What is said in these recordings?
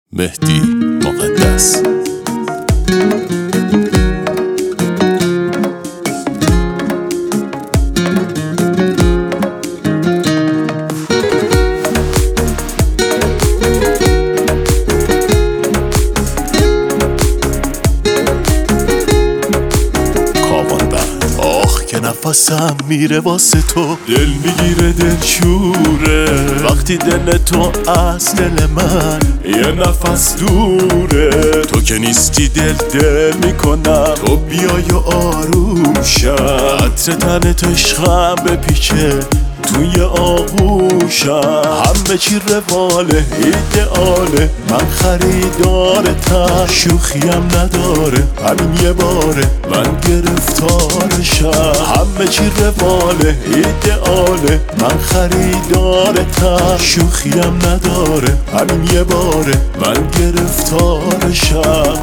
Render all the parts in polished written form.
مهدی مقدس. که نفسم میره واسه تو، دل میگیره دل شوره وقتی دل تو از دل من یه نفس دوره. تو که نیستی دل میکنم، تو بیای و آروم شم، عطر تنت عشقم بپیچه توی آغوشم. همه چی رواله ایدئاله، من خریدارتم، شوخیم نداره همین یه باره من گرفتارشم. همه چی رواله ایدئاله، من خریدارتم، شوخیم نداره همین یه باره من گرفتارشم.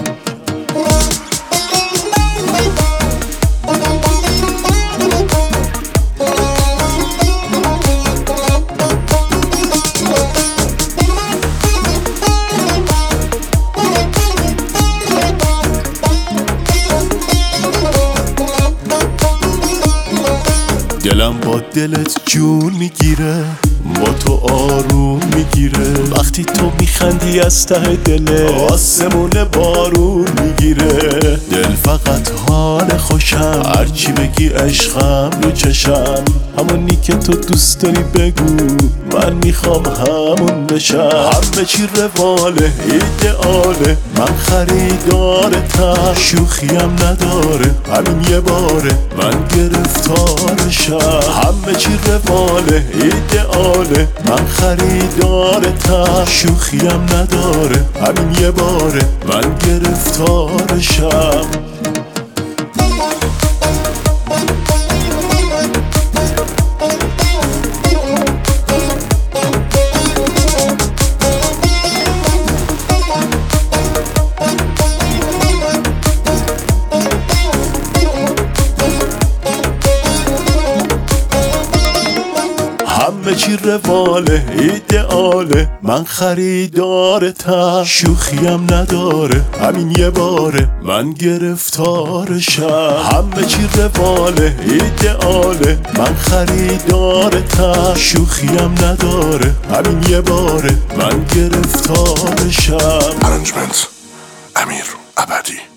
دلم با دلت جون میگیره، با تو آروم میگیره، وقتی تو میخندی از ته دل آسمون بارون میگیره. دل فقط حال خوشم، هرچی بگی عشقم رو چشم، همونی که تو دوست داری بگو من میخوام همون بشم. همه چی رواله ایدئاله، من خریدارتم، شوخیم نداره همین یه باره من گرفتارشم. همه چی رواله ایدئاله، من خریدارتم، شوخیم نداره همین یه باره من گرفتارشم. همه چی رواله ایدئاله، من خریدارتم، شوخیم نداره همین یه باره من گرفتارشم. همه چی رواله ایدئاله، من خریدارتم، شوخیم نداره همین یه باره من گرفتارشم. ارنجمنت امیر ابدی.